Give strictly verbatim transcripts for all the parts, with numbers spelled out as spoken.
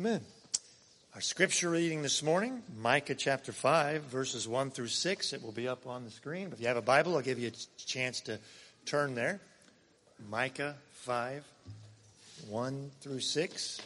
Amen. Our scripture reading this morning, Micah chapter five, verses one through six. It will be up on the screen. If you have a Bible, I'll give you a chance to turn there. Micah five, one through six.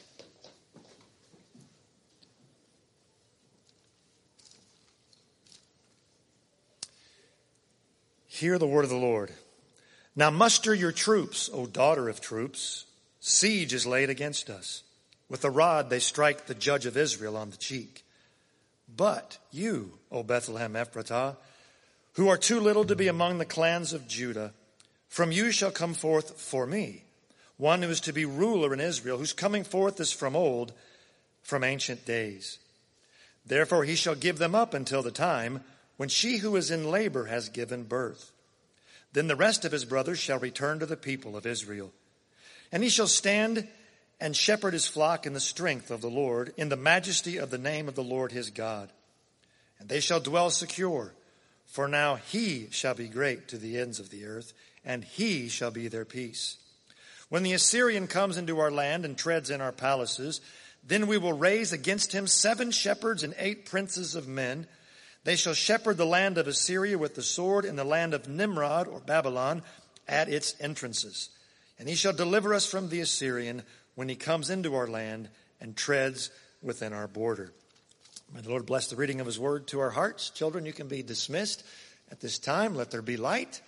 Hear the word of the Lord. Now muster your troops, O daughter of troops. Siege is laid against us. With a rod they strike the judge of Israel on the cheek. But you, O Bethlehem Ephratah, who are too little to be among the clans of Judah, from you shall come forth for me one who is to be ruler in Israel, whose coming forth is from old, from ancient days. Therefore he shall give them up until the time when she who is in labor has given birth. Then the rest of his brothers shall return to the people of Israel. And he shall stand and shepherd his flock in the strength of the Lord, in the majesty of the name of the Lord his God. And they shall dwell secure, for now he shall be great to the ends of the earth, and he shall be their peace. When the Assyrian comes into our land and treads in our palaces, then we will raise against him seven shepherds and eight princes of men. They shall shepherd the land of Assyria with the sword, and the land of Nimrod or Babylon at its entrances. And he shall deliver us from the Assyrian when he comes into our land and treads within our border. May the Lord bless the reading of his word to our hearts. Children, you can be dismissed at this time. Let there be light.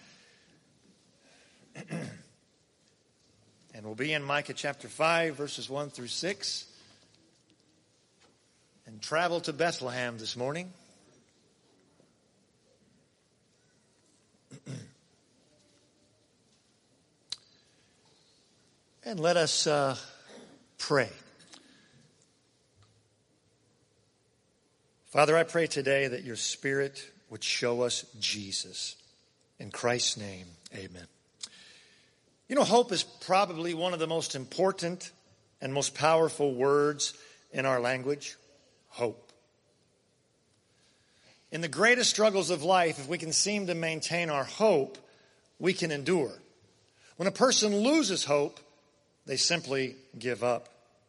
And we'll be in Micah chapter five, verses one through six. And travel to Bethlehem this morning. And let us uh, pray. Father, I pray today that your Spirit would show us Jesus. In Christ's name, amen. You know, hope is probably one of the most important and most powerful words in our language. Hope. In the greatest struggles of life, if we can seem to maintain our hope, we can endure. When a person loses hope, they simply give up.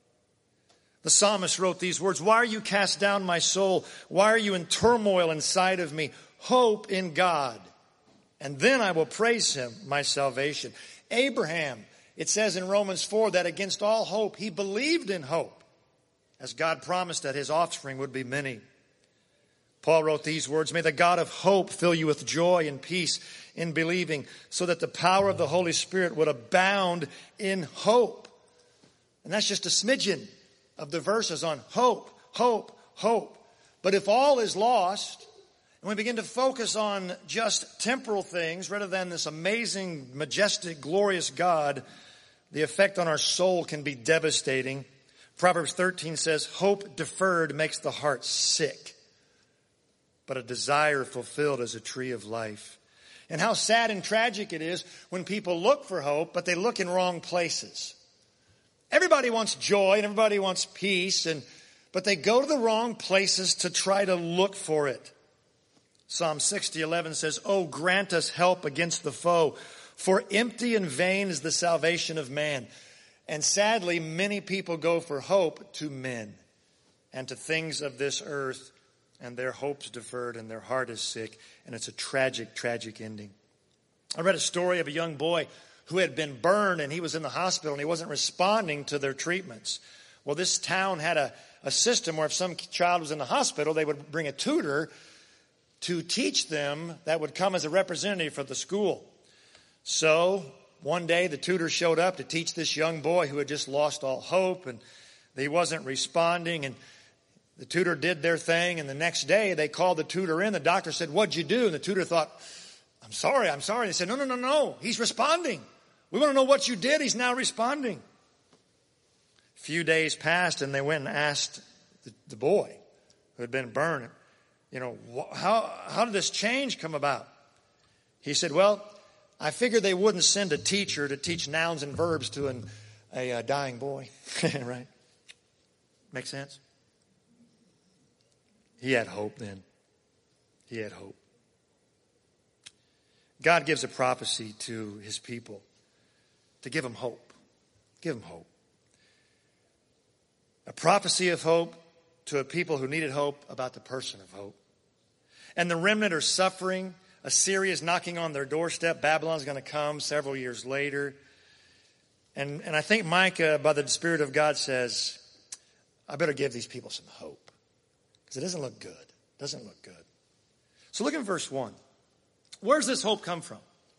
The psalmist wrote these words, "Why are you cast down, my soul? Why are you in turmoil inside of me? Hope in God, and then I will praise him, my salvation." Abraham, it says in Romans four that against all hope, he believed in hope, as God promised that his offspring would be many. Paul wrote these words, "May the God of hope fill you with joy and peace in believing, so that the power of the Holy Spirit would abound in hope." And that's just a smidgen of the verses on hope, hope, hope. But if all is lost, and we begin to focus on just temporal things rather than this amazing, majestic, glorious God, the effect on our soul can be devastating. Proverbs thirteen says, "Hope deferred makes the heart sick, but a desire fulfilled is a tree of life." And how sad and tragic it is when people look for hope, but they look in wrong places. Everybody wants joy and everybody wants peace, and but they go to the wrong places to try to look for it. Psalm sixty eleven says, "Oh, grant us help against the foe, for empty and vain is the salvation of man." And sadly, many people go for hope to men and to things of this earth, and their hope's deferred and their heart is sick, and it's a tragic, tragic ending. I read a story of a young boy who had been burned, and he was in the hospital, and he wasn't responding to their treatments. Well, this town had a, a system where if some child was in the hospital, they would bring a tutor to teach them that would come as a representative for the school. So one day the tutor showed up to teach this young boy who had just lost all hope, and he wasn't responding, and the tutor did their thing, and the next day they called the tutor in. The doctor said, "What'd you do?" And the tutor thought, I'm sorry, I'm sorry. They said, no, no, no, no. He's responding. We want to know what you did. He's now responding. A few days passed, and they went and asked the, the boy who had been burned, you know, wh- how, how did this change come about? He said, well, I figured they wouldn't send a teacher to teach nouns and verbs to an, a, a dying boy. Right? Make sense? He had hope then. He had hope. God gives a prophecy to his people to give them hope. Give them hope. A prophecy of hope to a people who needed hope about the person of hope. And the remnant are suffering. Assyria is knocking on their doorstep. Babylon's going to come several years later. And, and I think Micah, by the Spirit of God, says, I better give these people some hope. Because it doesn't look good. It doesn't look good. So look at verse one. Where does this hope come from?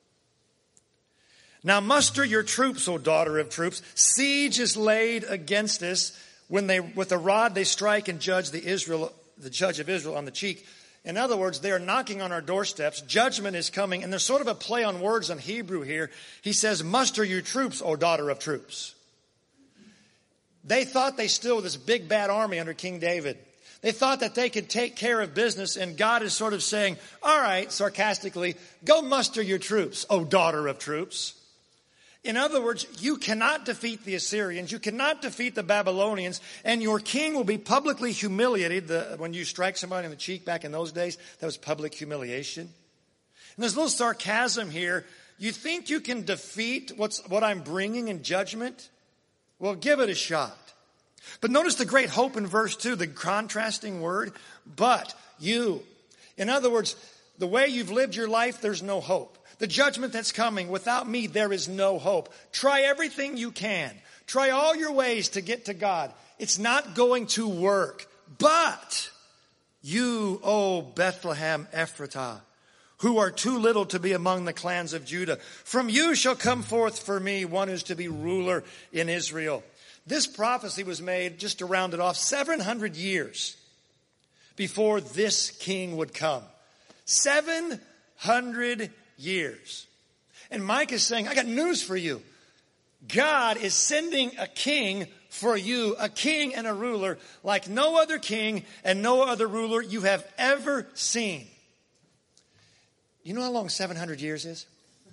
Now muster your troops, O daughter of troops. Siege is laid against us. When they, with a rod they strike and judge the Israel, the judge of Israel on the cheek. In other words, they are knocking on our doorsteps. Judgment is coming. And there's sort of a play on words in Hebrew here. He says, muster your troops, O daughter of troops. They thought they still were this big bad army under King David. They thought that they could take care of business, and God is sort of saying, all right, sarcastically, go muster your troops, O daughter of troops. In other words, you cannot defeat the Assyrians, you cannot defeat the Babylonians, and your king will be publicly humiliated. The, when you strike somebody in the cheek back in those days, that was public humiliation. And there's a little sarcasm here. You think you can defeat what's, what I'm bringing in judgment? Well, give it a shot. But notice the great hope in verse two, the contrasting word, but you. In other words, the way you've lived your life, there's no hope. The judgment that's coming, without me, there is no hope. Try everything you can. Try all your ways to get to God. It's not going to work. But you, O Bethlehem Ephratah, who are too little to be among the clans of Judah, from you shall come forth for me one who's to be ruler in Israel. This prophecy was made, just to round it off, seven hundred years before this king would come. seven hundred years. And Micah is saying, I got news for you. God is sending a king for you, a king and a ruler like no other king and no other ruler you have ever seen. You know how long seven hundred years is?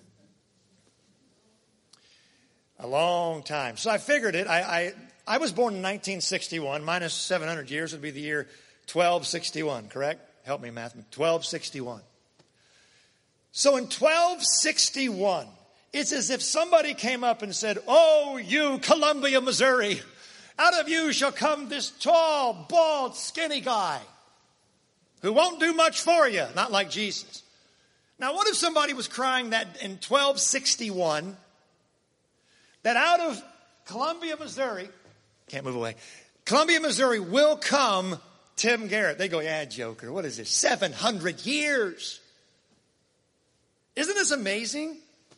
A long time. So I figured it. I, I, I was born in nineteen sixty-one. Minus seven hundred years would be the year twelve sixty-one, correct? Help me, math. twelve sixty-one. So in twelve sixty-one, it's as if somebody came up and said, oh, you Columbia, Missouri, out of you shall come this tall, bald, skinny guy who won't do much for you, not like Jesus. Now, what if somebody was crying that in twelve sixty-one, that out of Columbia, Missouri, can't move away, Columbia, Missouri will come Tim Garrett. They go, yeah, joker, what is this, seven hundred years? Isn't this amazing?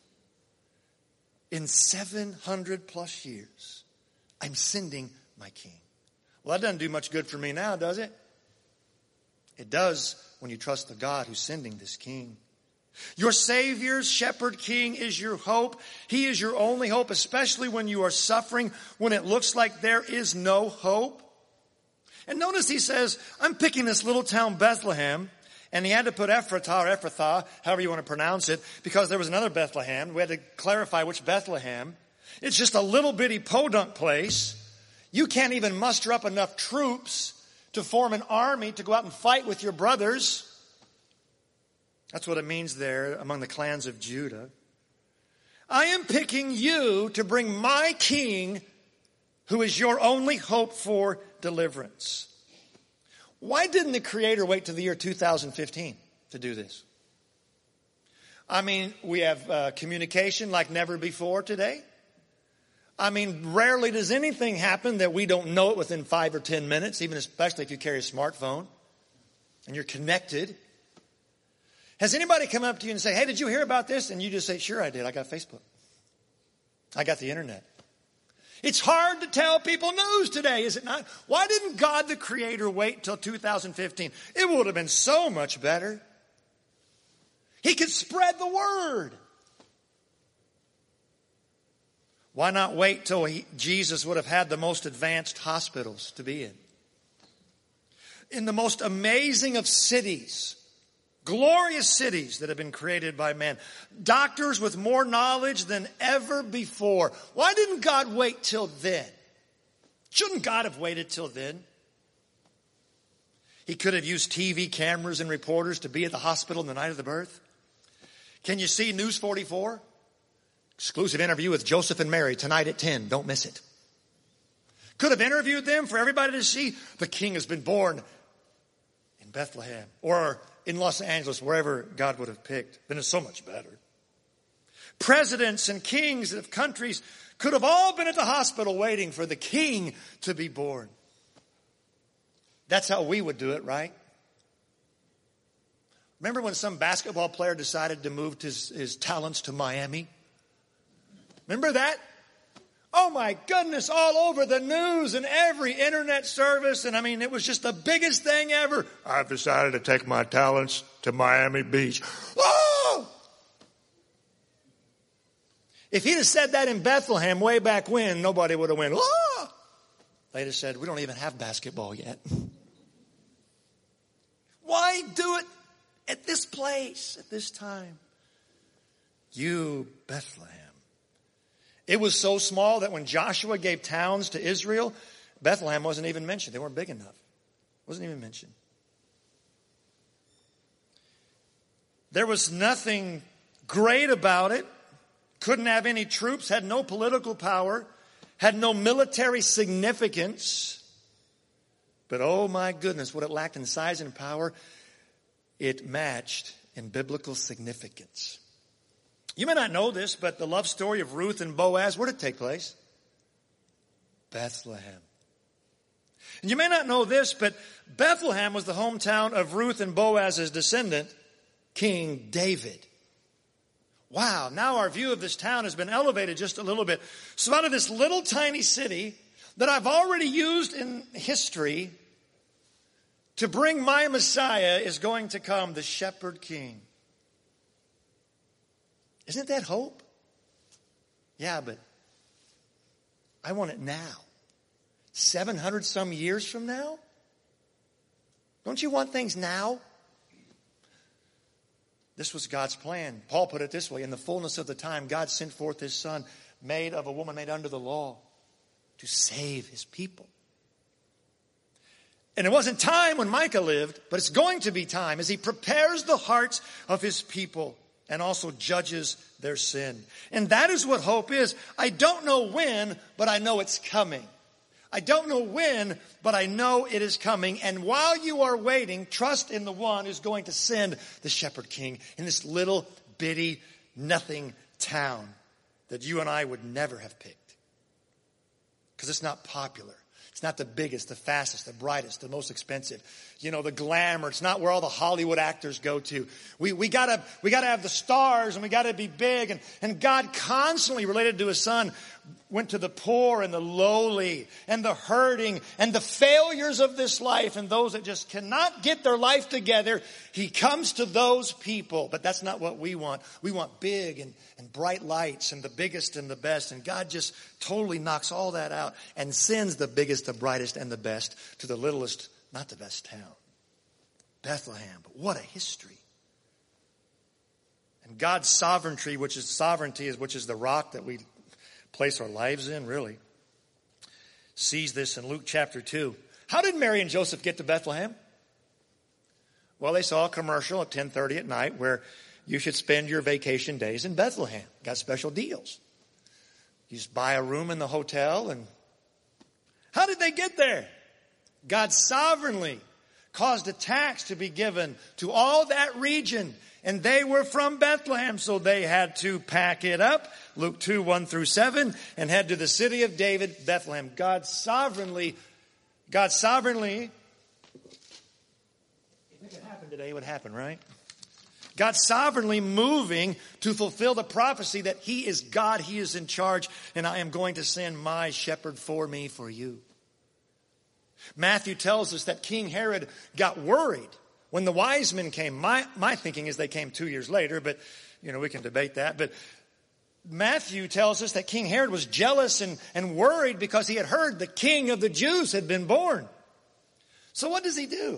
In seven hundred plus years, I'm sending my king. Well, that doesn't do much good for me now, does it? It does when you trust the God who's sending this king. Your Savior's shepherd king is your hope. He is your only hope, especially when you are suffering, when it looks like there is no hope. And notice he says, I'm picking this little town Bethlehem. And he had to put Ephratah or Ephrathah, however you want to pronounce it, because there was another Bethlehem. We had to clarify which Bethlehem. It's just a little bitty podunk place. You can't even muster up enough troops to form an army to go out and fight with your brothers. That's what it means there among the clans of Judah. I am picking you to bring my king, who is your only hope for deliverance. Why didn't the Creator wait to the year two thousand fifteen to do this? I mean, we have uh, communication like never before today. I mean, rarely does anything happen that we don't know it within five or ten minutes, even especially if you carry a smartphone and you're connected. Has anybody come up to you and say, hey, did you hear about this? And you just say, sure I did. I got Facebook. I got the internet. It's hard to tell people news today, is it not? Why didn't God the Creator wait till two thousand fifteen? It would have been so much better. He could spread the word. Why not wait till he, Jesus would have had the most advanced hospitals to be in? In the most amazing of cities, glorious cities that have been created by man. Doctors with more knowledge than ever before. Why didn't God wait till then? Shouldn't God have waited till then? He could have used T V cameras and reporters to be at the hospital on the night of the birth. Can you see News forty-four? Exclusive interview with Joseph and Mary tonight at ten. Don't miss it. Could have interviewed them for everybody to see. The king has been born in Bethlehem or in Los Angeles, wherever God would have picked. Then it's so much better. Presidents and kings of countries could have all been at the hospital waiting for the king to be born. That's how we would do it, right? Remember when some basketball player decided to move his, his talents to Miami? Remember that? Oh my goodness, all over the news and every internet service. And I mean, it was just the biggest thing ever. I've decided to take my talents to Miami Beach. Oh! If he'd have said that in Bethlehem way back when, nobody would have went, oh! They'd have said, we don't even have basketball yet. Why do it at this place, at this time? You, Bethlehem. It was so small that when Joshua gave towns to Israel, Bethlehem wasn't even mentioned. They weren't big enough. It wasn't even mentioned. There was nothing great about it. Couldn't have any troops, had no political power, had no military significance. But oh my goodness, what it lacked in size and power, it matched in biblical significance. You may not know this, but the love story of Ruth and Boaz, where did it take place? Bethlehem. And you may not know this, but Bethlehem was the hometown of Ruth and Boaz's descendant, King David. Wow, now our view of this town has been elevated just a little bit. So out of this little tiny city that I've already used in history to bring my Messiah is going to come, the shepherd king. Isn't that hope? Yeah, but I want it now. seven hundred some years from now? Don't you want things now? This was God's plan. Paul put it this way. In the fullness of the time, God sent forth his son, made of a woman made under the law, to save his people. And it wasn't time when Micah lived, but it's going to be time as he prepares the hearts of his people and also judges their sin. And that is what hope is. I don't know when, but I know it's coming. I don't know when, but I know it is coming. And while you are waiting, trust in the one who's going to send the shepherd king in this little bitty nothing town that you and I would never have picked. Because it's not popular. It's not the biggest, the fastest, the brightest, the most expensive. You know, the glamour. It's not where all the Hollywood actors go to. We we gotta we gotta have the stars and we gotta be big. And, and God constantly related to his son went to the poor and the lowly and the hurting and the failures of this life and those that just cannot get their life together. He comes to those people. But that's not what we want. We want big and, and bright lights and the biggest and the best. And God just totally knocks all that out and sends the biggest, the brightest, and the best to the littlest, not the best town. Bethlehem. But what a history. And God's sovereignty, which is sovereignty, is which is the rock that we place our lives in, really, sees this in Luke chapter two. How did Mary and Joseph get to Bethlehem? Well, they saw a commercial at ten thirty at night where you should spend your vacation days in Bethlehem. Got special deals. You just buy a room in the hotel. And how did they get there? God sovereignly caused a tax to be given to all that region. And they were from Bethlehem, so they had to pack it up. Luke two, one through seven, and head to the city of David, Bethlehem. God sovereignly, God sovereignly, if it could happen today, it would happen, right? God sovereignly moving to fulfill the prophecy that he is God, he is in charge, and I am going to send my shepherd for me, for you. Matthew tells us that King Herod got worried when the wise men came. My, my thinking is they came two years later, but, you know, we can debate that. But Matthew tells us that King Herod was jealous and, and worried because he had heard the king of the Jews had been born. So what does he do?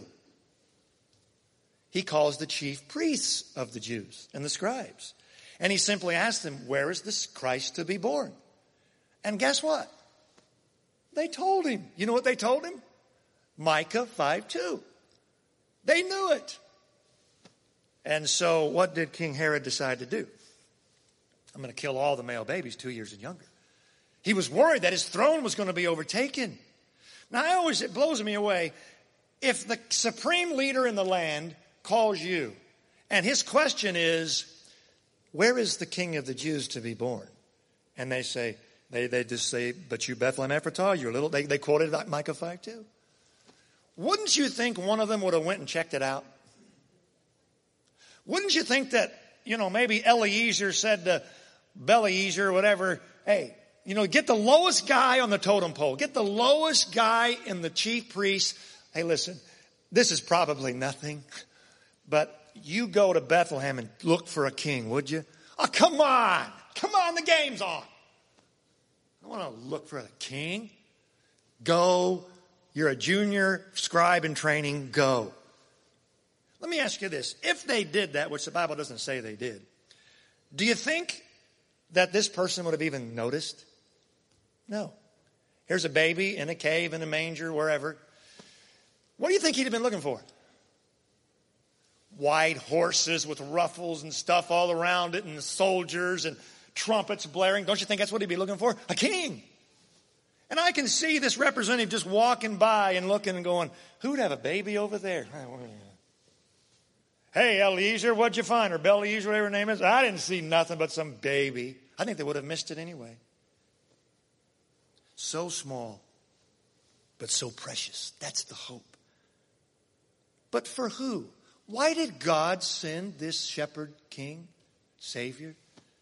He calls the chief priests of the Jews and the scribes. And he simply asks them, where is this Christ to be born? And guess what? They told him. You know what they told him? Micah five two. They knew it. And so what did King Herod decide to do? I'm going to kill all the male babies two years and younger. He was worried that his throne was going to be overtaken. Now, I always, it blows me away. If the supreme leader in the land calls you, and his question is, where is the King of the Jews to be born? And they say, they, they just say, but you Bethlehem Ephratah, you're little, they, they quoted Micah five two. Wouldn't you think one of them would have went and checked it out? Wouldn't you think that, you know, maybe Eliezer said to Beliezer or whatever, hey, you know, get the lowest guy on the totem pole. Get the lowest guy in the chief priest. Hey, listen, this is probably nothing, but you go to Bethlehem and look for a king, would you? Oh, come on. Come on, the game's on. I want to look for a king. Go. You're a junior scribe in training. Go. Let me ask you this. If they did that, which the Bible doesn't say they did, do you think that this person would have even noticed? No. Here's a baby in a cave, in a manger, wherever. What do you think he'd have been looking for? White horses with ruffles and stuff all around it, and soldiers and trumpets blaring. Don't you think that's what he'd be looking for? A king. And I can see this representative just walking by and looking and going, who'd have a baby over there? Hey, Eliezer, what'd you find? Or Beliezer, whatever her name is. I didn't see nothing but some baby. I think they would have missed it anyway. So small, but so precious. That's the hope. But for who? Why did God send this shepherd king, Savior?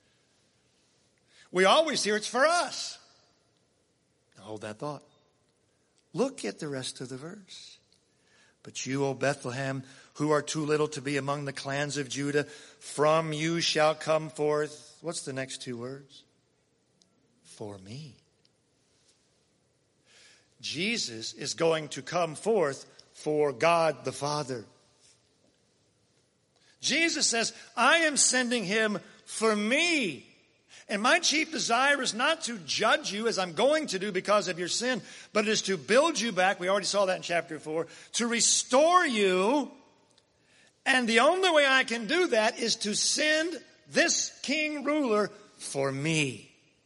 We always hear it's for us. Now hold that thought. Look at the rest of the verse. But you, O Bethlehem, who are too little to be among the clans of Judah, from you shall come forth. What's the next two words? For me. Jesus is going to come forth for God the Father. Jesus says, I am sending him for me. And my chief desire is not to judge you as I'm going to do because of your sin, but it is to build you back. We already saw that in chapter four. To restore you. And the only way I can do that is to send this king ruler for me.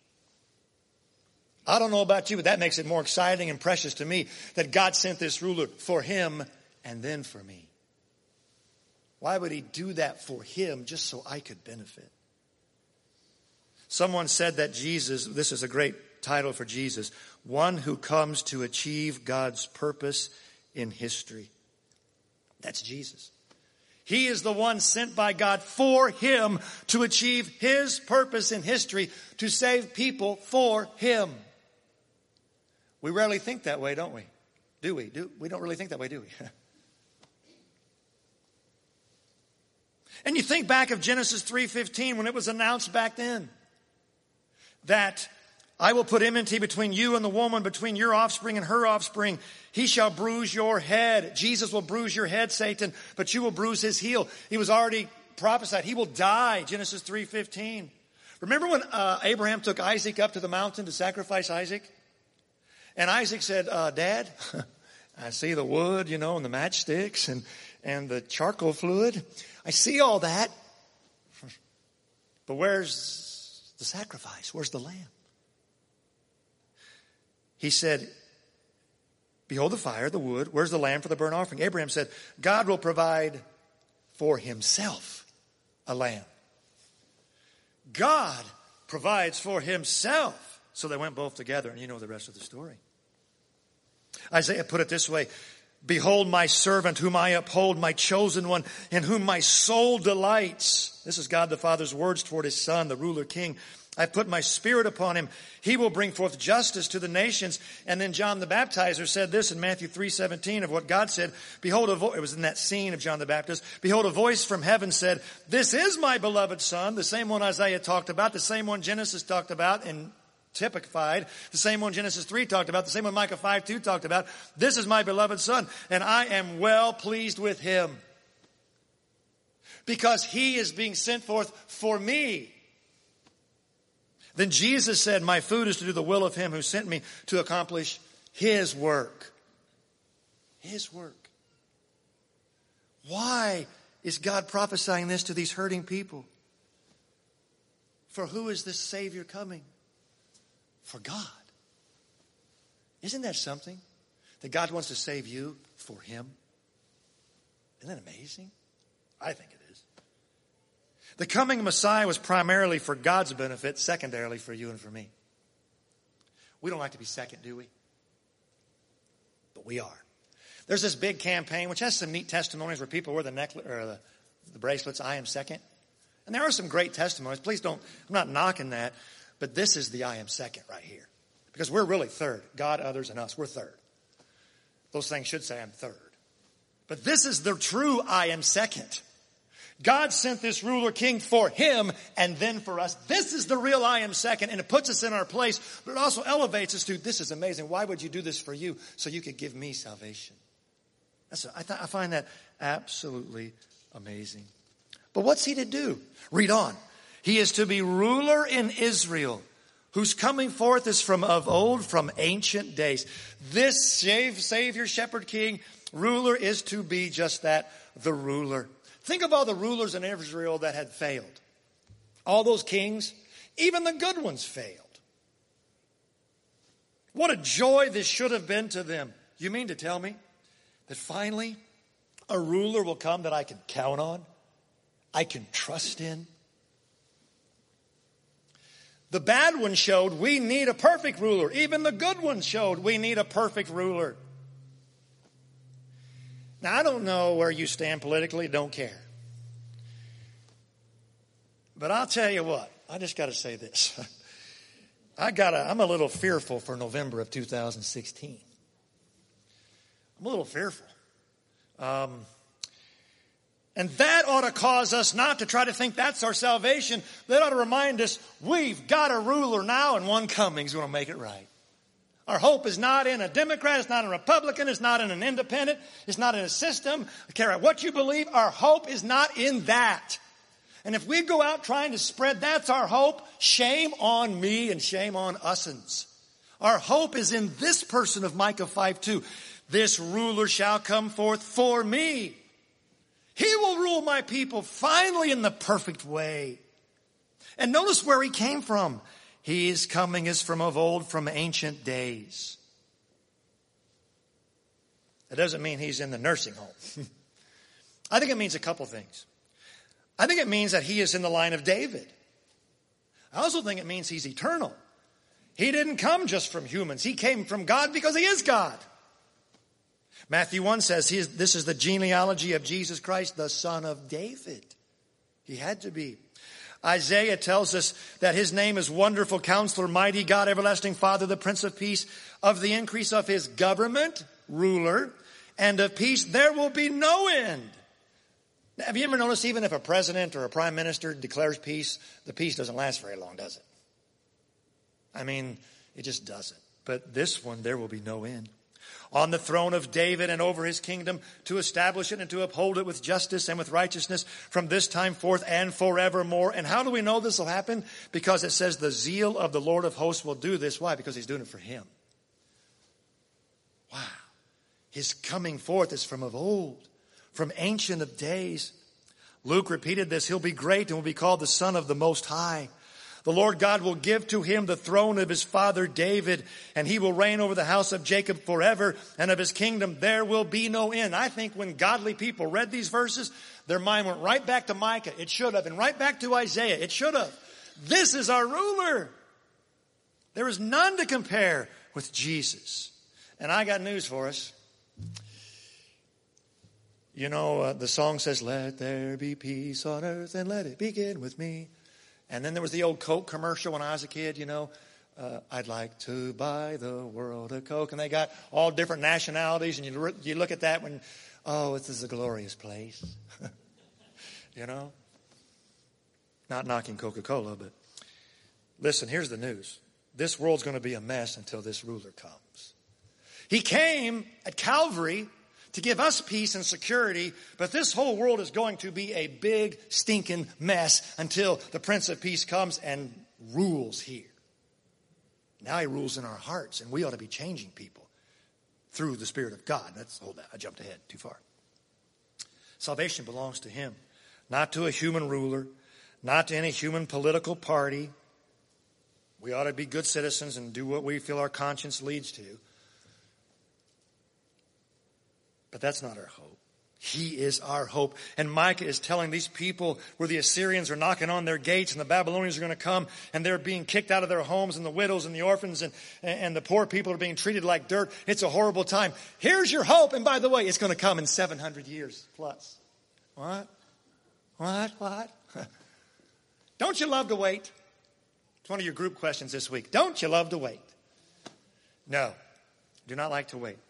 I don't know about you, but that makes it more exciting and precious to me that God sent this ruler for him and then for me. Why would he do that for him just so I could benefit? Someone said that Jesus, this is a great title for Jesus, one who comes to achieve God's purpose in history. That's Jesus. He is the one sent by God for him to achieve his purpose in history, to save people for him. We rarely think that way, don't we? Do we? Do we don't really think that way, do we? And you think back of Genesis three fifteen when it was announced back then that I will put enmity between you and the woman, between your offspring and her offspring. He shall bruise your head. Jesus will bruise your head, Satan, but you will bruise his heel. He was already prophesied. He will die, Genesis three fifteen. Remember when uh, Abraham took Isaac up to the mountain to sacrifice Isaac? And Isaac said, uh, Dad, I see the wood, you know, and the matchsticks and, and the charcoal fluid. I see all that. But where's the sacrifice? Where's the lamb? He said, behold the fire, the wood. Where's the lamb for the burnt offering? Abraham said, God will provide for himself a lamb. God provides for himself. So they went both together, and you know the rest of the story. Isaiah put it this way, behold my servant whom I uphold, my chosen one, in whom my soul delights. This is God the Father's words toward his son, the ruler king. I've put my spirit upon him. He will bring forth justice to the nations. And then John the Baptizer said this in Matthew three seventeen of what God said. Behold, a vo- it was in that scene of John the Baptist. Behold, a voice from heaven said, this is my beloved son, the same one Isaiah talked about, the same one Genesis talked about and typified, the same one Genesis three talked about, the same one Micah five two talked about. This is my beloved son, and I am well pleased with him. Because he is being sent forth for me. Then Jesus said, my food is to do the will of him who sent me to accomplish his work. His work. Why is God prophesying this to these hurting people? For who is this Savior coming? for God. Isn't that something? That God wants to save you for him? Isn't that amazing? I think it is. The coming Messiah was primarily for God's benefit, secondarily for you and for me. We don't like to be second, do we? But we are. There's this big campaign, which has some neat testimonies where people wear the necklace or the, the bracelets, I am second. And there are some great testimonies. Please don't, I'm not knocking that. But this is the I am second right here. Because we're really third. God, others, and us. We're third. Those things should say I'm third. But this is the true I am second. God sent this ruler king for him and then for us. This is the real I am second, and it puts us in our place, but it also elevates us to, this is amazing. Why would you do this for you? So you could give me salvation. That's a, I, th- I find that absolutely amazing. But what's he to do? Read on. He is to be ruler in Israel, whose coming forth is from of old, from ancient days. This Savior, Shepherd King, ruler is to be just that, the ruler. Think of all the rulers in Israel that had failed. All those kings, even the good ones failed. What a joy this should have been to them. You mean to tell me that finally a ruler will come that I can count on, I can trust in? The bad one showed we need a perfect ruler. Even the good one showed we need a perfect ruler. Now, I don't know where you stand politically, don't care. But I'll tell you what, I just got to say this. I gotta, I'm a little fearful for November of two thousand sixteen. I'm a little fearful. Um, and that ought to cause us not to try to think that's our salvation. That ought to remind us we've got a ruler now and one coming is going to make it right. Our hope is not in a Democrat, it's not in a Republican, it's not in an independent, it's not in a system. I care what you believe, our hope is not in that. And if we go out trying to spread that's our hope, shame on me and shame on us'ns. Our hope is in this person of Micah five two. This ruler shall come forth for me. He will rule my people finally in the perfect way. And notice where he came from. His coming is from of old, from ancient days. That doesn't mean he's in the nursing home. I think it means a couple things. I think it means that he is in the line of David. I also think it means he's eternal. He didn't come just from humans. He came from God because he is God. Matthew one says he is, this is the genealogy of Jesus Christ, the son of David. He had to be. Isaiah tells us that his name is Wonderful Counselor, Mighty God, Everlasting Father, the Prince of Peace. Of the increase of his government, ruler, and of peace, there will be no end. Have you ever noticed even if a president or a prime minister declares peace, the peace doesn't last very long, does it? I mean, it just doesn't. But this one, there will be no end. On the throne of David and over his kingdom, to establish it and to uphold it with justice and with righteousness from this time forth and forevermore. And how do we know this will happen? Because it says the zeal of the Lord of hosts will do this. Why? Because he's doing it for him. Wow. His coming forth is from of old, from ancient of days. Luke repeated this. He'll be great and will be called the Son of the Most High. The Lord God will give to him the throne of his father David, and he will reign over the house of Jacob forever, and of his kingdom there will be no end. I think when godly people read these verses, their mind went right back to Micah. It should have, and right back to Isaiah. It should have. This is our ruler. There is none to compare with Jesus. And I got news for us. You know, uh, the song says, let there be peace on earth and let it begin with me. And then there was the old Coke commercial when I was a kid, you know. Uh, I'd like to buy the world a Coke. And they got all different nationalities. And you, you look at that when, oh, this is a glorious place. You know. Not knocking Coca-Cola, but listen, here's the news. This world's going to be a mess until this ruler comes. He came at Calvary to give us peace and security, but this whole world is going to be a big, stinking mess until the Prince of Peace comes and rules here. Now he rules in our hearts, and we ought to be changing people through the Spirit of God. That's, hold that, I jumped ahead too far. Salvation belongs to him, not to a human ruler, not to any human political party. We ought to be good citizens and do what we feel our conscience leads to. But that's not our hope. He is our hope. And Micah is telling these people where the Assyrians are knocking on their gates and the Babylonians are going to come and they're being kicked out of their homes and the widows and the orphans and, and the poor people are being treated like dirt. It's a horrible time. Here's your hope. And by the way, it's going to come in seven hundred years plus. What? What? What? Don't you love to wait? It's one of your group questions this week. Don't you love to wait? No, do not like to wait.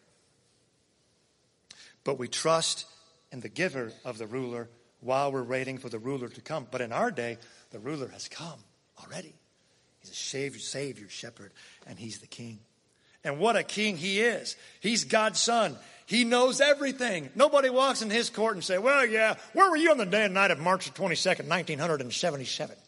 But we trust in the giver of the ruler while we're waiting for the ruler to come. But in our day, the ruler has come already. He's a savior, savior, shepherd, and he's the king. And what a king he is. He's God's son. He knows everything. Nobody walks in his court and say, well, yeah, where were you on the day and night of March the twenty-second, nineteen seventy-seven?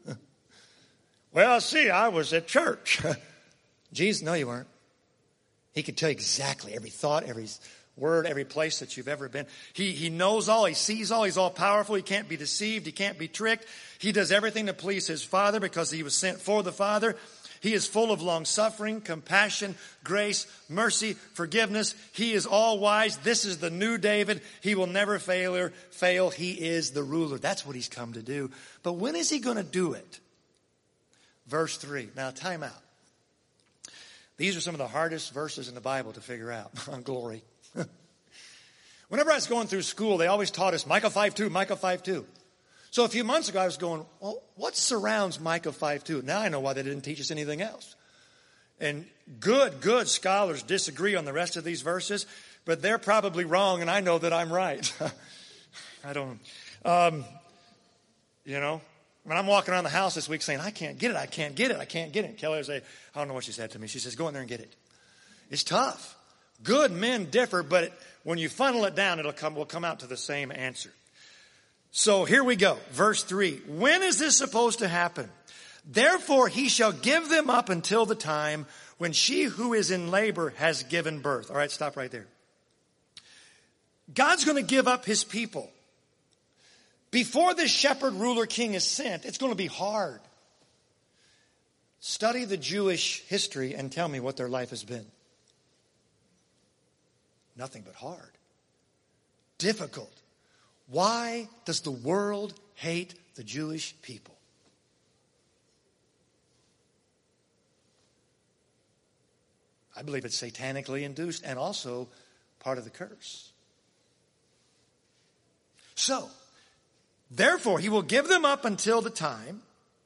Well, see, I was at church. Jesus, no, you weren't. He could tell you exactly every thought, every word, every place that you've ever been. He, he knows all. He sees all. He's all powerful. He can't be deceived. He can't be tricked. He does everything to please his Father because he was sent for the Father. He is full of long suffering, compassion, grace, mercy, forgiveness. He is all wise. This is the new David. He will never fail. fail. He is the ruler. That's what he's come to do. But when is he going to do it? Verse three. Now, time out. These are some of the hardest verses in the Bible to figure out on glory. Whenever I was going through school, they always taught us Micah five two, Micah five two. So a few months ago, I was going, well, what surrounds Micah five two? Now I know why they didn't teach us anything else. And good, good scholars disagree on the rest of these verses, but they're probably wrong, and I know that I'm right. I don't, um, you know, when I'm walking around the house this week saying, I can't get it, I can't get it, I can't get it. And Kelly will say, I don't know what she said to me. She says, go in there and get it. It's tough. Good men differ, but it, when you funnel it down, it'll come, will come out to the same answer. So here we go. Verse three. When is this supposed to happen? Therefore he shall give them up until the time when she who is in labor has given birth. All right, stop right there. God's going to give up his people. Before this shepherd, ruler, king is sent, it's going to be hard. Study the Jewish history and tell me what their life has been. Nothing but hard. Difficult. Why does the world hate the Jewish people? I believe it's satanically induced and also part of the curse. So, therefore, he will give them up until the time,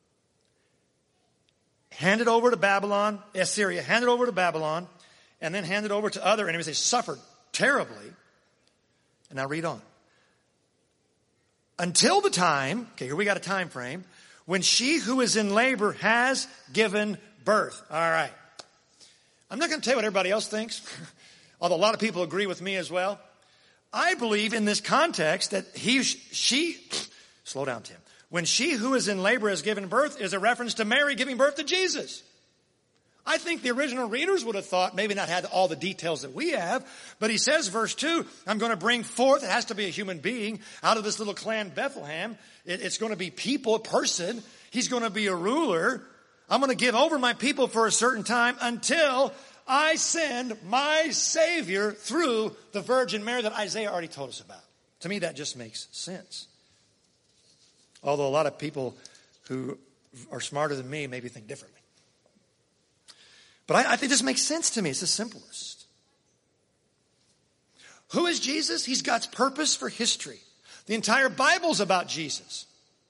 hand it over to Babylon, Assyria, hand it over to Babylon, and then hand it over to other enemies. They suffered terribly. And now read on. Until the time, okay, here we got a time frame, when she who is in labor has given birth. All right. I'm not going to tell you what everybody else thinks, although a lot of people agree with me as well. I believe in this context that he, she, slow down, Tim. When she who is in labor has given birth is a reference to Mary giving birth to Jesus. I think the original readers would have thought, maybe not had all the details that we have, but he says, verse two, I'm going to bring forth, it has to be a human being, out of this little clan Bethlehem. It, it's going to be people, a person. He's going to be a ruler. I'm going to give over my people for a certain time until I send my Savior through the Virgin Mary that Isaiah already told us about. To me, that just makes sense. Although a lot of people who are smarter than me maybe think differently. But I, I think this makes sense to me. It's the simplest. Who is Jesus? He's God's purpose for history. The entire Bible's about Jesus.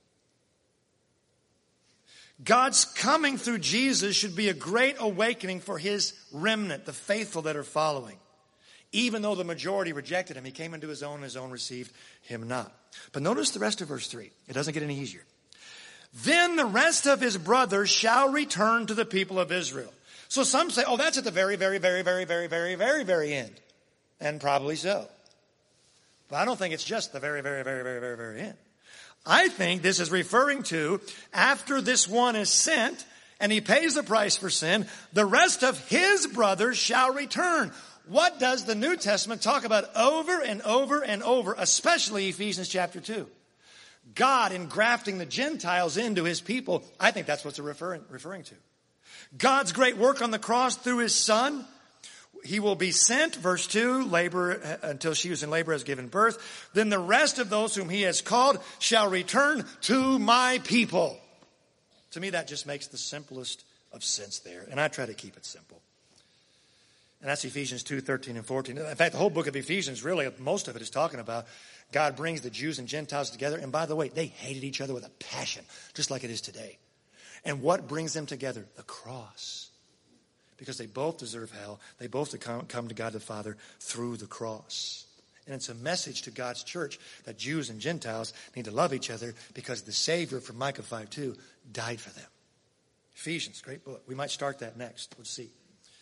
God's coming through Jesus should be a great awakening for his remnant, the faithful that are following. Even though the majority rejected him, he came into his own, and his own received him not. But notice the rest of verse three. It doesn't get any easier. Then the rest of his brothers shall return to the people of Israel. So some say, oh, that's at the very, very, very, very, very, very, very, very end. And probably so. But I don't think it's just the very, very, very, very, very, very end. I think this is referring to after this one is sent and he pays the price for sin, the rest of his brothers shall return. What does the New Testament talk about over and over and over, especially Ephesians chapter two? God engrafting the Gentiles into his people. I think that's what it's referring, referring to. God's great work on the cross through his son. He will be sent, verse two, labor until she who's in labor has given birth. Then the rest of those whom he has called shall return to my people. To me, that just makes the simplest of sense there. And I try to keep it simple. And that's Ephesians two, thirteen and fourteen. In fact, the whole book of Ephesians, really, most of it is talking about God brings the Jews and Gentiles together. And by the way, they hated each other with a passion, just like it is today. And what brings them together? The cross. Because they both deserve hell. They both come, come to God the Father through the cross. And it's a message to God's church that Jews and Gentiles need to love each other because the Savior from Micah five two died for them. Ephesians, great book. We might start that next. Let's see.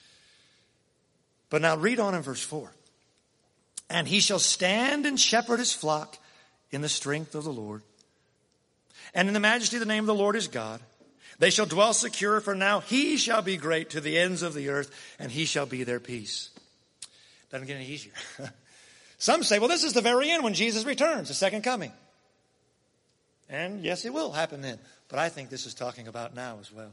But now read on in verse four. And he shall stand and shepherd his flock in the strength of the Lord. And in the majesty of the name of the Lord is God. They shall dwell secure, for now he shall be great to the ends of the earth, and he shall be their peace. Doesn't get any easier. Some say, well, this is the very end when Jesus returns, the second coming. And yes, it will happen then. But I think this is talking about now as well.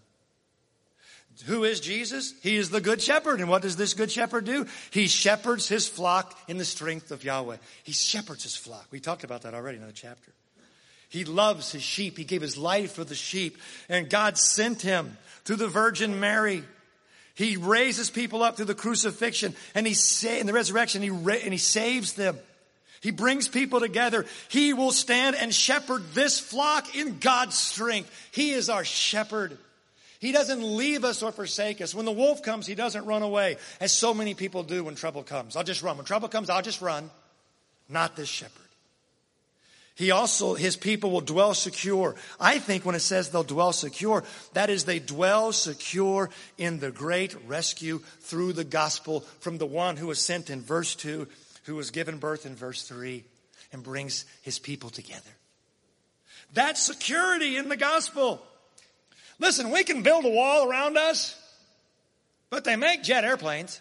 Who is Jesus? He is the good shepherd. And what does this good shepherd do? He shepherds his flock in the strength of Yahweh. He shepherds his flock. We talked about that already in another chapter. He loves his sheep. He gave his life for the sheep. And God sent him through the Virgin Mary. He raises people up through the crucifixion and he sa- in the resurrection. He ra- and he saves them. He brings people together. He will stand and shepherd this flock in God's strength. He is our shepherd. He doesn't leave us or forsake us. When the wolf comes, he doesn't run away, as so many people do when trouble comes. I'll just run. When trouble comes, I'll just run. Not this shepherd. He also, his people will dwell secure. I think when it says they'll dwell secure, that is they dwell secure in the great rescue through the gospel from the one who was sent in verse two, who was given birth in verse three, and brings his people together. That's security in the gospel. Listen, we can build a wall around us, but they make jet airplanes.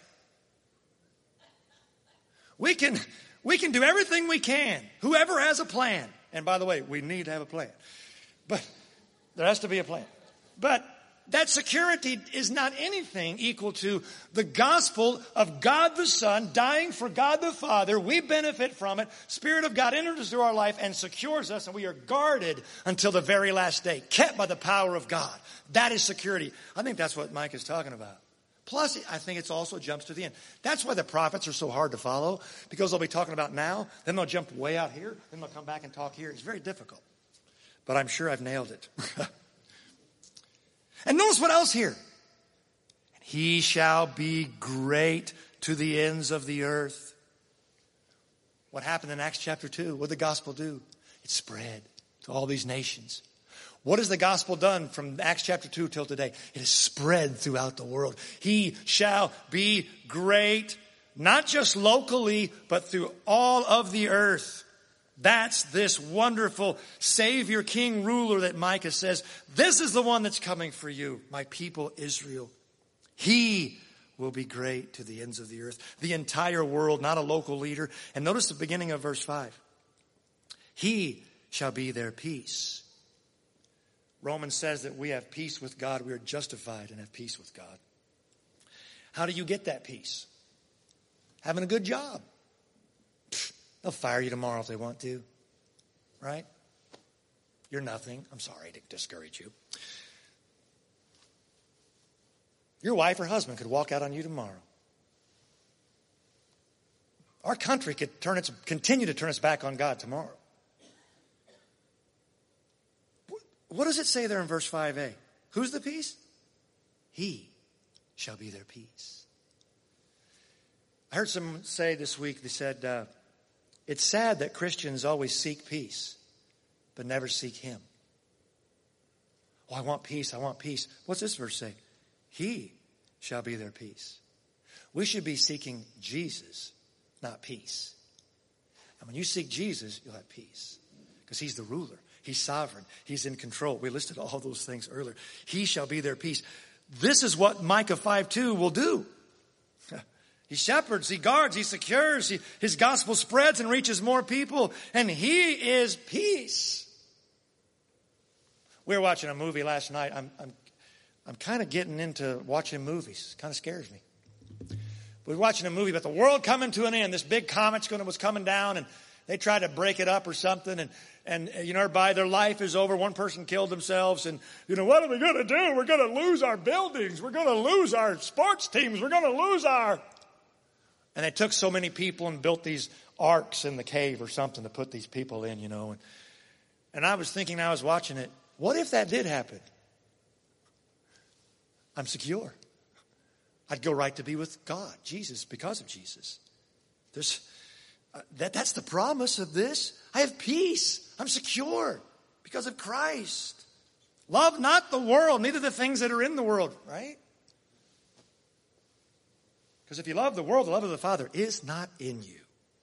We can... We can do everything we can. Whoever has a plan. And by the way, we need to have a plan. But there has to be a plan. But that security is not anything equal to the gospel of God the Son dying for God the Father. We benefit from it. Spirit of God enters through our life and secures us, and we are guarded until the very last day, kept by the power of God. That is security. I think that's what Mike is talking about. Plus, I think it also jumps to the end. That's why the prophets are so hard to follow, because they'll be talking about now, then they'll jump way out here, then they'll come back and talk here. It's very difficult. But I'm sure I've nailed it. And notice what else here. He shall be great to the ends of the earth. What happened in Acts chapter two? What did the gospel do? It spread to all these nations. What has the gospel done from Acts chapter two till today? It has spread throughout the world. He shall be great, not just locally, but through all of the earth. That's this wonderful Savior, King, Ruler that Micah says, this is the one that's coming for you, my people Israel. He will be great to the ends of the earth. The entire world, not a local leader. And notice the beginning of verse five. He shall be their peace. Romans says that we have peace with God. We are justified and have peace with God. How do you get that peace? Having a good job. Pfft, they'll fire you tomorrow if they want to. Right? You're nothing. I'm sorry to discourage you. Your wife or husband could walk out on you tomorrow. Our country could turn its, continue to turn its back on God tomorrow. What does it say there in verse five a? Who's the peace? He shall be their peace. I heard someone say this week, they said, uh, it's sad that Christians always seek peace, but never seek him. Oh, I want peace, I want peace. What's this verse say? He shall be their peace. We should be seeking Jesus, not peace. And when you seek Jesus, you'll have peace. Because he's the ruler. He's sovereign. He's in control. We listed all those things earlier. He shall be their peace. This is what Micah five two will do. He shepherds, he guards, he secures, he, his gospel spreads and reaches more people. And he is peace. We were watching a movie last night. I'm, I'm I'm kind of getting into watching movies. It kind of scares me. We were watching a movie about the world coming to an end. This big comet's going to, was coming down, and they tried to break it up or something. And, and you know, everybody, their life is over. One person killed themselves. And, you know, what are we going to do? We're going to lose our buildings. We're going to lose our sports teams. We're going to lose our... And they took so many people and built these arks in the cave or something to put these people in, you know. And, and I was thinking, I was watching it, what if that did happen? I'm secure. I'd go right to be with God, Jesus, because of Jesus. There's uh, that. That's the promise of this. I have peace. I'm secure because of Christ. Love not the world, neither the things that are in the world, right? Because if you love the world, the love of the Father is not in you.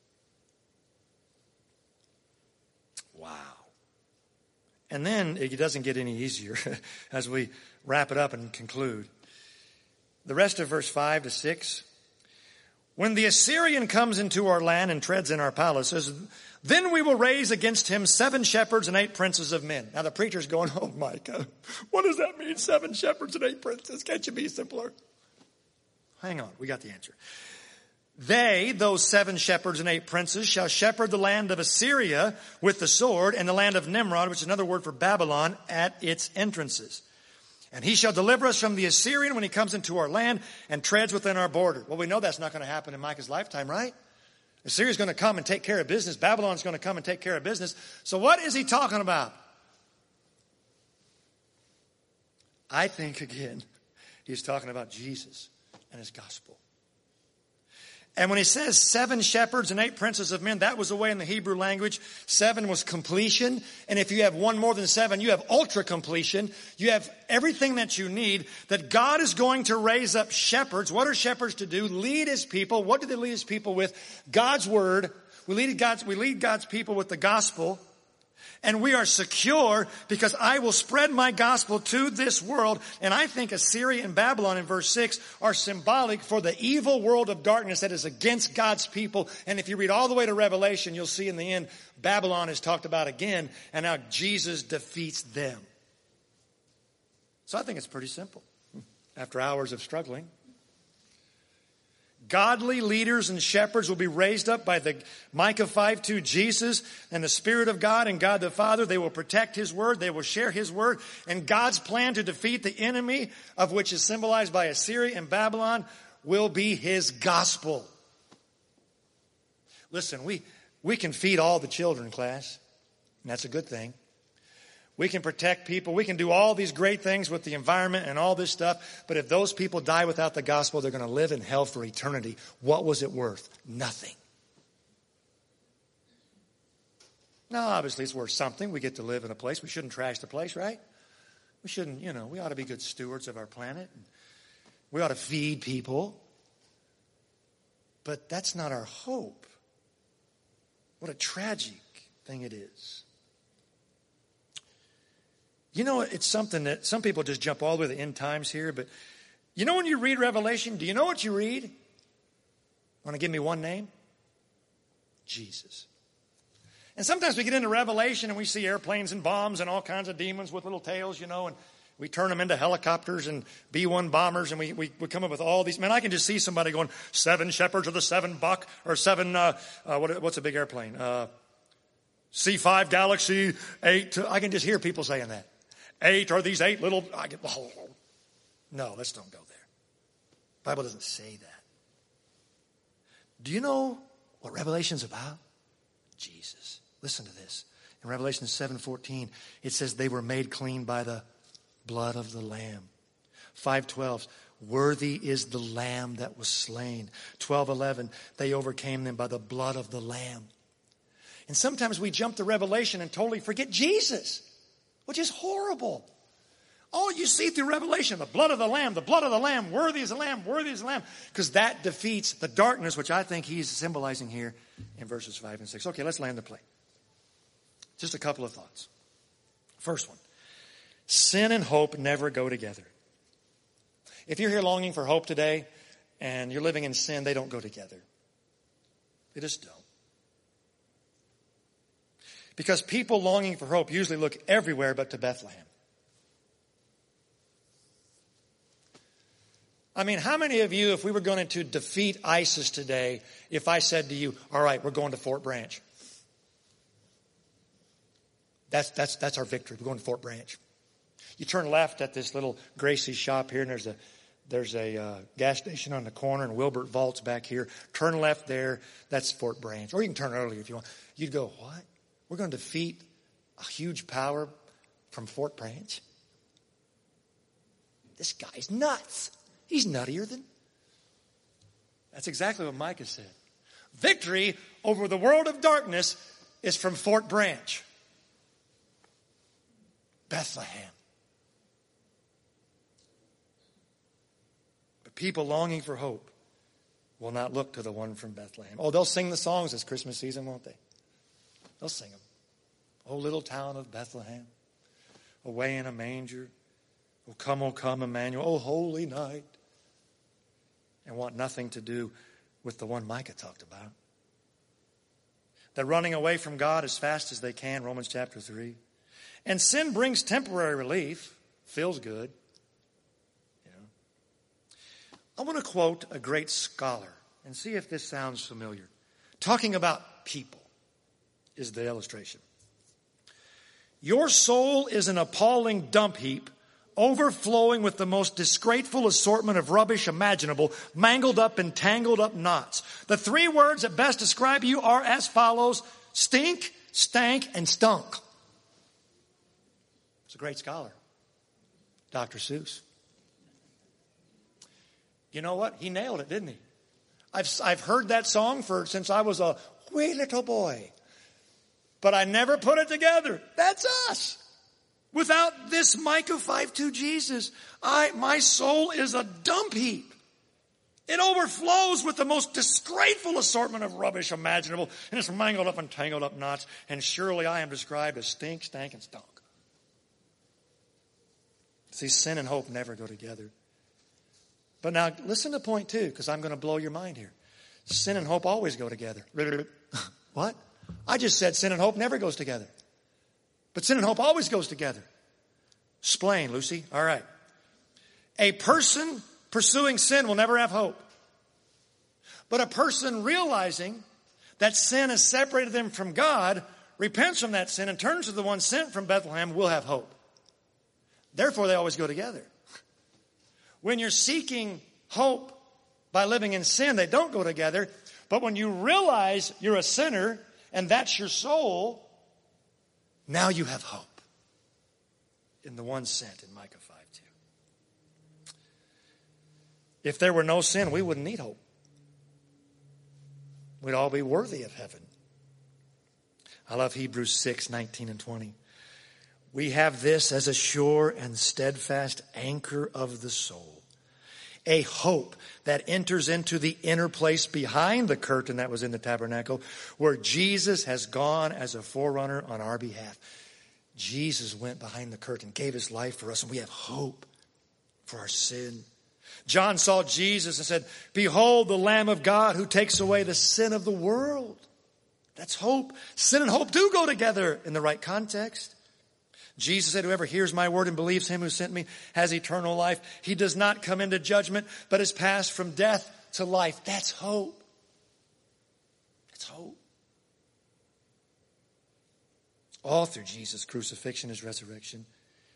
Wow. And then it doesn't get any easier as we wrap it up and conclude. The rest of verse five to six. When the Assyrian comes into our land and treads in our palaces, then we will raise against him seven shepherds and eight princes of men. Now the preacher's going, oh Micah, what does that mean, seven shepherds and eight princes? Can't you be simpler? Hang on, we got the answer. They, those seven shepherds and eight princes, shall shepherd the land of Assyria with the sword, and the land of Nimrod, which is another word for Babylon, at its entrances. And he shall deliver us from the Assyrian when he comes into our land and treads within our border. Well, we know that's not going to happen in Micah's lifetime, right? Assyria's going to come and take care of business. Babylon's going to come and take care of business. So what is he talking about? I think, again, he's talking about Jesus and his gospel. And when he says seven shepherds and eight princes of men, that was the way in the Hebrew language. Seven was completion. And if you have one more than seven, you have ultra completion. You have everything that you need. That God is going to raise up shepherds. What are shepherds to do? Lead his people. What do they lead his people with? God's word. We lead God's, we lead God's people with the gospel. And we are secure because I will spread my gospel to this world. And I think Assyria and Babylon in verse six are symbolic for the evil world of darkness that is against God's people. And if you read all the way to Revelation, you'll see in the end, Babylon is talked about again and how Jesus defeats them. So I think it's pretty simple. After hours of struggling, godly leaders and shepherds will be raised up by the Micah five two, Jesus and the Spirit of God and God the Father. They will protect his word. They will share his word. And God's plan to defeat the enemy, of which is symbolized by Assyria and Babylon, will be his gospel. Listen, we, we can feed all the children, class. And that's a good thing. We can protect people. We can do all these great things with the environment and all this stuff. But if those people die without the gospel, they're going to live in hell for eternity. What was it worth? Nothing. Now, obviously, it's worth something. We get to live in a place. We shouldn't trash the place, right? We shouldn't, you know, we ought to be good stewards of our planet. We ought to feed people. But that's not our hope. What a tragic thing it is. You know, it's something that some people just jump all the way to the end times here, but you know when you read Revelation, do you know what you read? Want to give me one name? Jesus. And sometimes we get into Revelation and we see airplanes and bombs and all kinds of demons with little tails, you know, and we turn them into helicopters and B one bombers, and we, we, we come up with all these. Man, I can just see somebody going, seven shepherds of the seven buck, or seven, uh, uh, what, what's a big airplane? Uh, C five Galaxy eight. I can just hear people saying that. Eight are these eight little, I get, oh, no, let's don't go there. The Bible doesn't say that. Do you know what Revelation's about? Jesus. Listen to this. In Revelation seven fourteen, it says they were made clean by the blood of the Lamb. five twelve, worthy is the Lamb that was slain. twelve eleven, they overcame them by the blood of the Lamb. And sometimes we jump to Revelation and totally forget Jesus, which is horrible. All you see through Revelation, the blood of the Lamb, the blood of the Lamb, worthy is the Lamb, worthy is the Lamb, because that defeats the darkness, which I think he's symbolizing here in verses five and six. Okay, let's land the plane. Just a couple of thoughts. First one, sin and hope never go together. If you're here longing for hope today and you're living in sin, they don't go together. They just don't. Because people longing for hope usually look everywhere but to Bethlehem. I mean, how many of you, if we were going to defeat ISIS today, if I said to you, all right, we're going to Fort Branch. That's, that's, that's our victory. We're going to Fort Branch. You turn left at this little Gracie's shop here, and there's a, there's a uh, gas station on the corner, and Wilbert Vault's back here. Turn left there. That's Fort Branch. Or you can turn earlier if you want. You'd go, what? We're going to defeat a huge power from Fort Branch? This guy's nuts. He's nuttier than... That's exactly what Micah said. Victory over the world of darkness is from Fort Branch. Bethlehem. But people longing for hope will not look to the one from Bethlehem. Oh, they'll sing the songs this Christmas season, won't they? They'll sing them. Oh, little town of Bethlehem, away in a manger. Oh, come, oh, come, Emmanuel. Oh, holy night. And want nothing to do with the one Micah talked about. They're running away from God as fast as they can, Romans chapter three. And sin brings temporary relief. Feels good. You know. I want to quote a great scholar and see if this sounds familiar. Talking about people is the illustration. Your soul is an appalling dump heap, overflowing with the most disgraceful assortment of rubbish imaginable, mangled up and tangled up knots. The three words that best describe you are as follows: stink, stank, and stunk. It's a great scholar, Doctor Seuss. You know what? He nailed it, didn't he? I've, I've heard that song for since I was a wee little boy. But I never put it together. That's us. Without this Micah five two Jesus, I, my soul is a dump heap. It overflows with the most disgraceful assortment of rubbish imaginable, and it's mangled up and tangled up knots, and surely I am described as stink, stank, and stunk. See, sin and hope never go together. But now listen to point two, because I'm going to blow your mind here. Sin and hope always go together. What? I just said sin and hope never goes together. But sin and hope always goes together. Explain, Lucy. All right. A person pursuing sin will never have hope. But a person realizing that sin has separated them from God, repents from that sin and turns to the one sent from Bethlehem, will have hope. Therefore, they always go together. When you're seeking hope by living in sin, they don't go together. But when you realize you're a sinner and that's your soul, now you have hope in the one sent in Micah five two. If there were no sin, we wouldn't need hope. We'd all be worthy of heaven. I love Hebrews six nineteen and twenty. We have this as a sure and steadfast anchor of the soul, a hope that enters into the inner place behind the curtain that was in the tabernacle, where Jesus has gone as a forerunner on our behalf. Jesus went behind the curtain, gave his life for us, and we have hope for our sin. John saw Jesus and said, behold the Lamb of God who takes away the sin of the world. That's hope. Sin and hope do go together in the right context. Jesus said, whoever hears my word and believes him who sent me has eternal life. He does not come into judgment, but is passed from death to life. That's hope. That's hope. All through Jesus' crucifixion, his resurrection.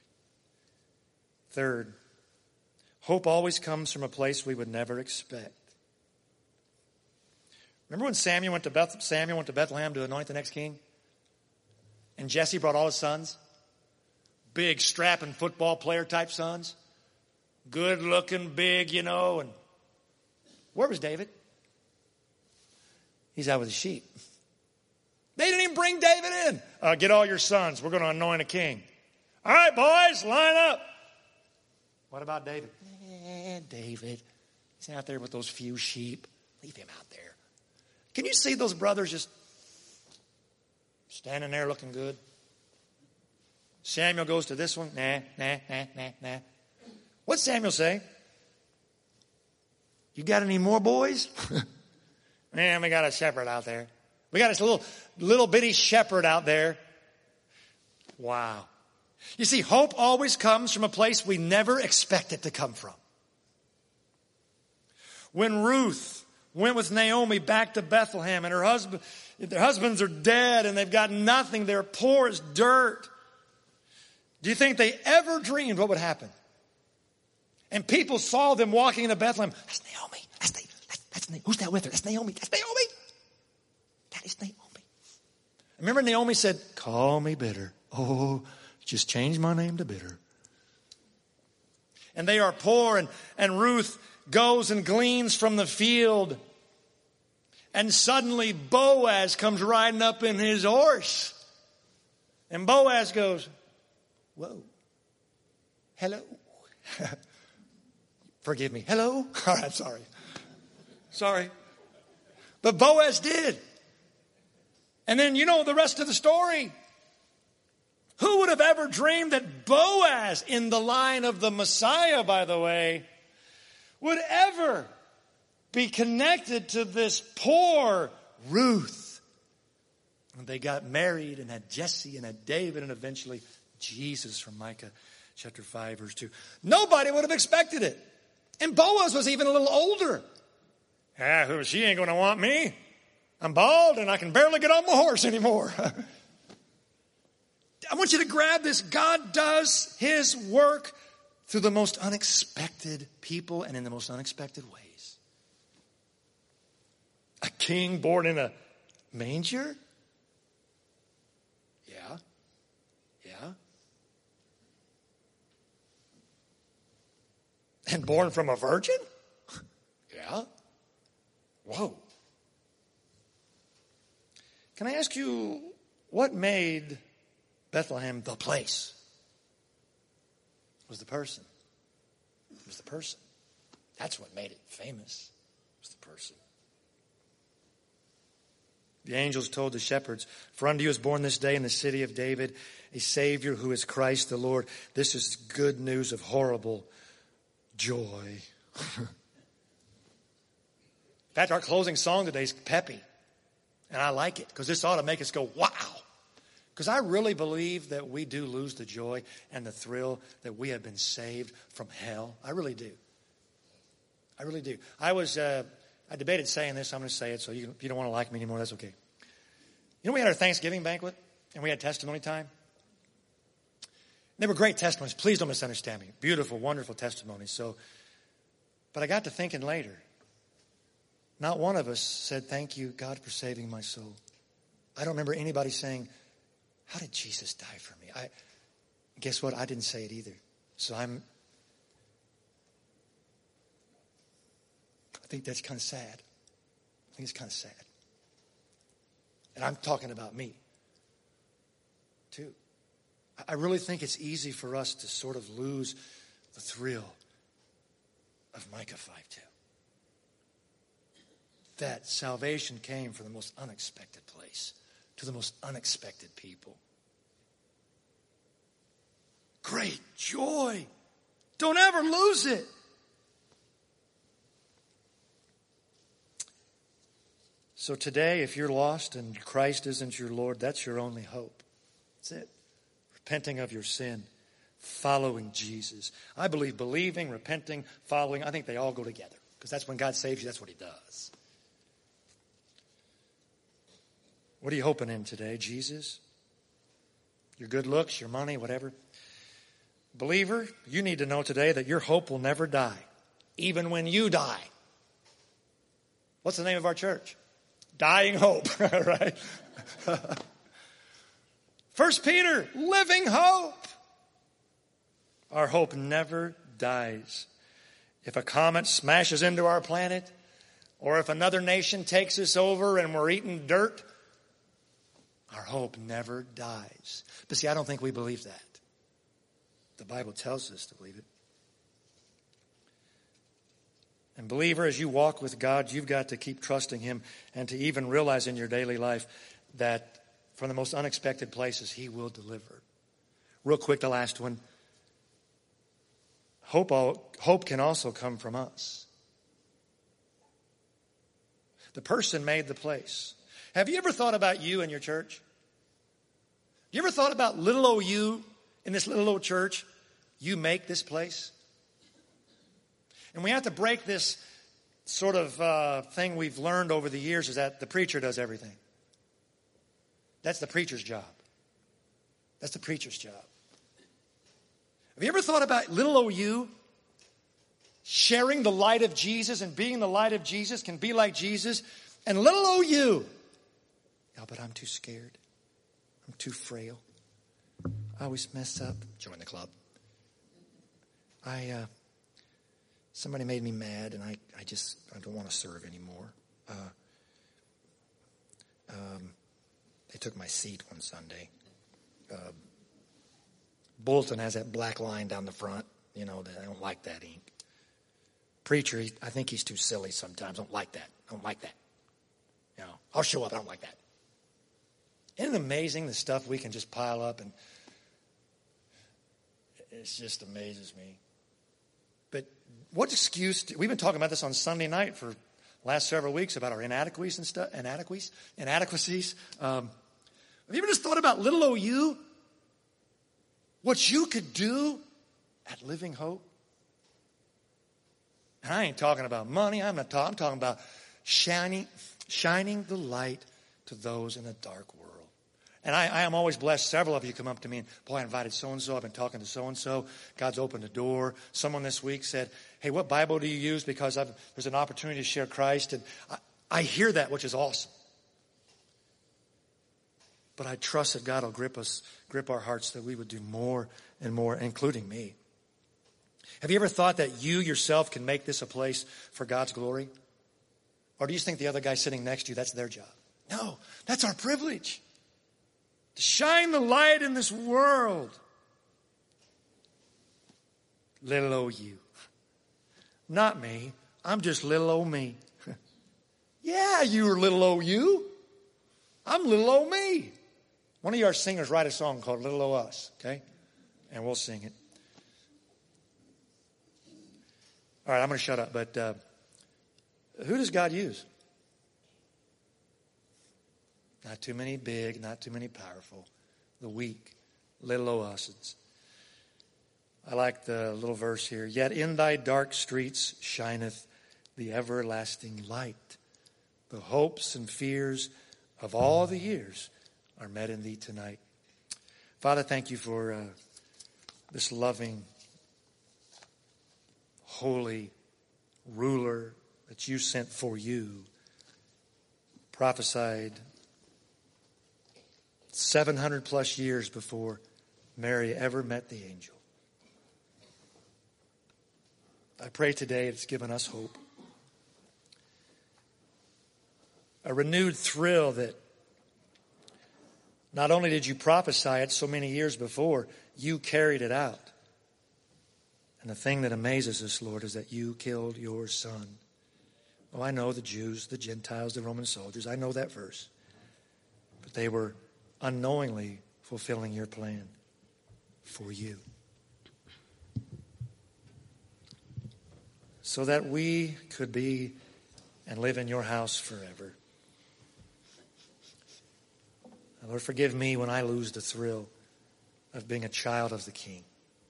Third, hope always comes from a place we would never expect. Remember when Samuel went to Beth, Samuel went to Bethlehem to anoint the next king? And Jesse brought all his sons? Big, strapping football player type sons. Good looking, big, you know. And where was David? He's out with the sheep. They didn't even bring David in. Uh, get all your sons. We're going to anoint a king. All right, boys, line up. What about David? Eh, David. He's out there with those few sheep. Leave him out there. Can you see those brothers just standing there looking good? Samuel goes to this one. Nah, nah, nah, nah, nah. What's Samuel say? You got any more boys? Man, we got a shepherd out there. We got this little, little bitty shepherd out there. Wow. You see, hope always comes from a place we never expect it to come from. when Ruth went with Naomi back to Bethlehem and her husband, their husbands are dead and they've got nothing. They're poor as dirt. Do you think they ever dreamed what would happen? And people saw them walking into Bethlehem. That's Naomi. That's, Na- that's, that's Na- Who's that with her? That's Naomi. That's Naomi. That is Naomi. Remember Naomi said, call me bitter. Oh, just change my name to bitter. And they are poor, and, and Ruth goes and gleans from the field. And suddenly Boaz comes riding up in his horse. And Boaz goes, whoa, hello. Forgive me. Hello? All right, sorry. Sorry. But Boaz did. And then you know the rest of the story. Who would have ever dreamed that Boaz, in the line of the Messiah, by the way, would ever be connected to this poor Ruth? And they got married and had Jesse and had David and eventually Jesus from Micah chapter five, verse two. Nobody would have expected it. And Boaz was even a little older. Ah, she ain't going to want me. I'm bald and I can barely get on my horse anymore. I want you to grab this. God does his work through the most unexpected people and in the most unexpected ways. A king born in a manger? Yeah. Yeah. And born from a virgin? Yeah. Whoa. Can I ask you, what made Bethlehem the place? It was the person. It was the person. That's what made it famous. It was the person. The angels told the shepherds, for unto you is born this day in the city of David a Savior who is Christ the Lord. This is good news of horrible joy. In fact, our closing song today is peppy. And I like it because this ought to make us go, wow. Because I really believe that we do lose the joy and the thrill that we have been saved from hell. I really do. I really do. I was, uh, I debated saying this. I'm going to say it. So you, if you don't want to like me anymore, that's okay. You know, we had our Thanksgiving banquet and we had testimony time. They were great testimonies. Please don't misunderstand me. Beautiful, wonderful testimonies. So, but I got to thinking later. Not one of us said, thank you, God, for saving my soul. I don't remember anybody saying, how did Jesus die for me? I guess what? I didn't say it either. So I'm, I think that's kind of sad. I think it's kind of sad. And I'm talking about me, too. I really think it's easy for us to sort of lose the thrill of Micah five two. That salvation came from the most unexpected place to the most unexpected people. Great joy. Don't ever lose it. So today, if you're lost and Christ isn't your Lord, that's your only hope. That's it. Repenting of your sin, following Jesus. I believe believing, repenting, following, I think they all go together. Because that's when God saves you, that's what he does. What are you hoping in today? Jesus? Your good looks, your money, whatever? Believer, you need to know today that your hope will never die, even when you die. What's the name of our church? Dying Hope, right? First Peter, living hope. Our hope never dies. If a comet smashes into our planet, or if another nation takes us over and we're eating dirt, our hope never dies. But see, I don't think we believe that. The Bible tells us to believe it. And believer, as you walk with God, you've got to keep trusting him and to even realize in your daily life that from the most unexpected places, he will deliver. Real quick, the last one. Hope, all, hope can also come from us. The person made the place. Have you ever thought about you and your church? You ever thought about little old you in this little old church? You make this place. And we have to break this sort of uh, thing we've learned over the years is that the preacher does everything. That's the preacher's job. That's the preacher's job. Have you ever thought about little old you sharing the light of Jesus and being the light of Jesus can be like Jesus? And little old you, yeah, but I'm too scared. I'm too frail. I always mess up. Join the club. I, uh, somebody made me mad, and I, I just, I don't want to serve anymore. Uh, um, they took my seat one Sunday. Uh, Bolton has that black line down the front. You know, I don't like that ink. Preacher, he, I think he's too silly sometimes. I don't like that. I don't like that. You know, I'll show up. I don't like that. Isn't it amazing the stuff we can just pile up, and it just amazes me. But what excuse, do, we've been talking about this on Sunday night for the last several weeks about our inadequacies and stuff, inadequacies, inadequacies. Um, have you ever just thought about little old you? What you could do at Living Hope? And I ain't talking about money. I'm not talking, I'm talking about shining, shining the light to those in a dark world. And I, I am always blessed. Several of you come up to me and, boy, I invited so-and-so. I've been talking to so-and-so. God's opened a door. Someone this week said, hey, what Bible do you use? Because I've, there's an opportunity to share Christ. And I, I hear that, which is awesome. But I trust that God will grip us, grip our hearts, that we would do more and more, including me. Have you ever thought that you yourself can make this a place for God's glory? Or do you think the other guy sitting next to you, that's their job? No, that's our privilege. To shine the light in this world. Little old you. Not me. I'm just little old me. Yeah, you're little old you. I'm little old me. One of your singers write a song called Little O' Us, okay? And we'll sing it. All right, I'm going to shut up, but uh, who does God use? Not too many big, not too many powerful. The weak, little O' Us. I like the little verse here. Yet in thy dark streets shineth the everlasting light. The hopes and fears of all the years are met in thee tonight. Father, thank you for uh, this loving, holy ruler that you sent for you, prophesied seven hundred plus years before Mary ever met the angel. I pray today it's given us hope. A renewed thrill that not only did you prophesy it so many years before, you carried it out. And the thing that amazes us, Lord, is that you killed your son. Oh, I know the Jews, the Gentiles, the Roman soldiers. I know that verse. But they were unknowingly fulfilling your plan for you. So that we could be and live in your house forever. Lord, forgive me when I lose the thrill of being a child of the King.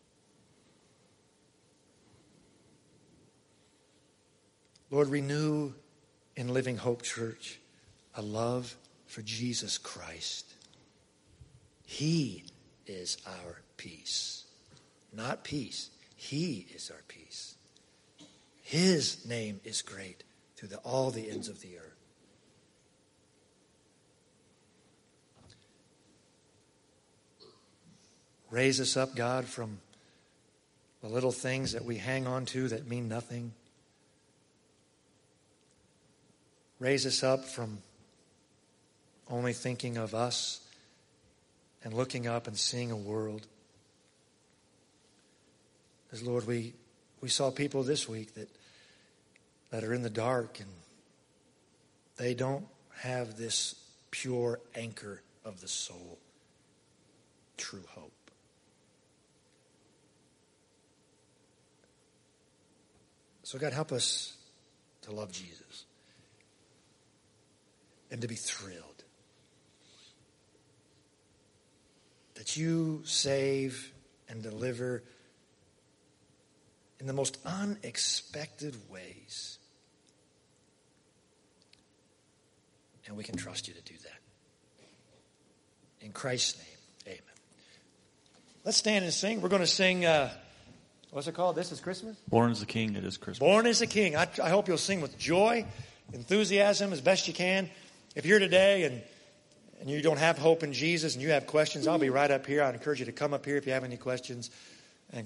Lord, renew in Living Hope Church a love for Jesus Christ. He is our peace. Not peace. He is our peace. His name is great through the, all the ends of the earth. Raise us up, God, from the little things that we hang on to that mean nothing. Raise us up from only thinking of us and looking up and seeing a world. As Lord, we, we saw people this week that, that are in the dark and they don't have this pure anchor of the soul, true hope. So God, help us to love Jesus and to be thrilled that you save and deliver in the most unexpected ways. And we can trust you to do that. In Christ's name, amen. Let's stand and sing. We're going to sing, uh, what's it called? This is Christmas? Born as a King, it is Christmas. Born as a King. I, I hope you'll sing with joy, enthusiasm as best you can. If you're here today and, and you don't have hope in Jesus and you have questions, I'll be right up here. I'd encourage you to come up here if you have any questions.